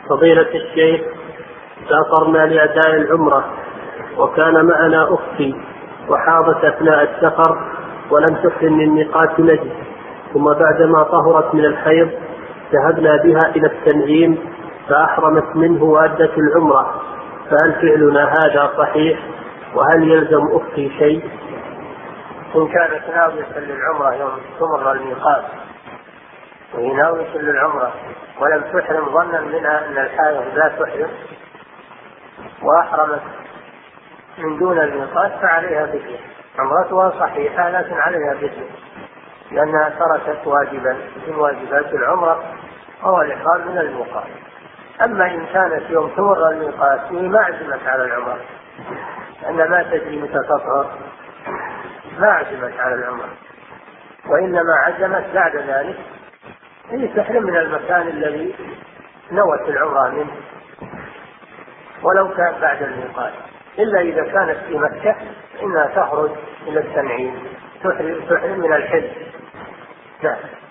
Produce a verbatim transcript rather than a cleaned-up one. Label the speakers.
Speaker 1: فضيلة الشيخ، سافرنا لأداء العمرة وكان معنا أختي وحاضت أثناء السفر ولم تحرم من ميقات نجد، ثم بعدما طهرت من الحيض ذهبنا بها إلى التنعيم فأحرمت منه وأدت العمرة، فهل فعلنا هذا صحيح؟ وهل يلزم أختي شيء؟
Speaker 2: إن كانت ناوية للعمرة يوم تمر الميقات وهي ناوية للعمرة ولم تحرم ظنا منها أن الحائض لا تحرم وأحرمت من دون الميقات فعليها فدية، عمرتها صحيحة لكن عليها فدية لأنها تركت واجبا من واجبات العمرة وهو الإحرام من الميقات. أما إن كانت يوم تمر الميقات وهي ما عزمت على العمرة لأن ما تدري متى تطهر ما عزمت على العمرة وإنما عزمت بعد ذلك، هي تحرم من المكان الذي نوت العمرة منه ولو كان بعد الميقات، إلا إذا كانت في مكة إنها تخرج إلى التنعيم تحرم من الحج. نعم.